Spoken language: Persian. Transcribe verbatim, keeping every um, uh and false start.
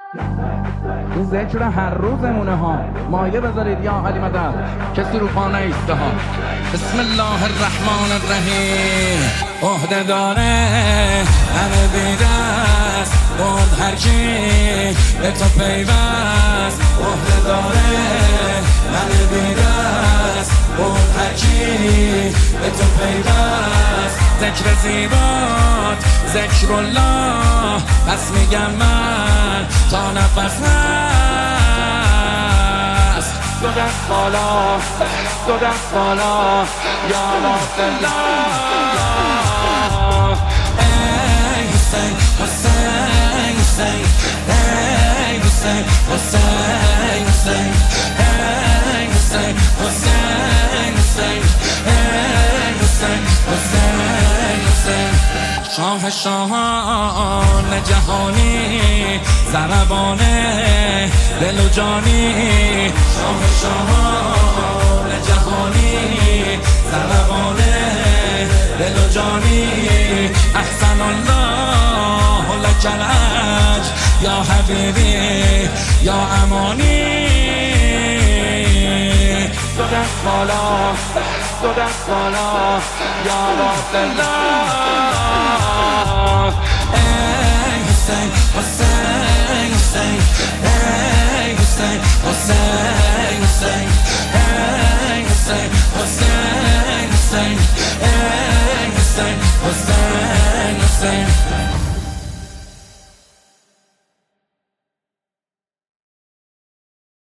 این ذکر هر روزمونه ها. مایه بذارید یا علی مدد کسی رو پا نیسته ها. بسم الله الرحمن الرحیم. عهده داره همه بیدست بود هر کی به تو پیوست. عهده داره همه بیدست بود هر کی به تو پیوست. ذکر زیبات ذکر الله پس میگم من تا نفس هست. دو دست بالا دو دست بالا یا الله. ای حسین حسین حسین ای حسین حسین حسین ای حسین حسین حسین ای حسین حسین حسین. شاه شاهان جهانی زربان دل و جانی. شاه شاهان جهانی زربان دل و جانی. احسن الله لک العج یا حبیبی یا امانی. دو دست بالا دو دست بالا یا رب الله. ای حسین حسین حسین ای حسین حسین حسین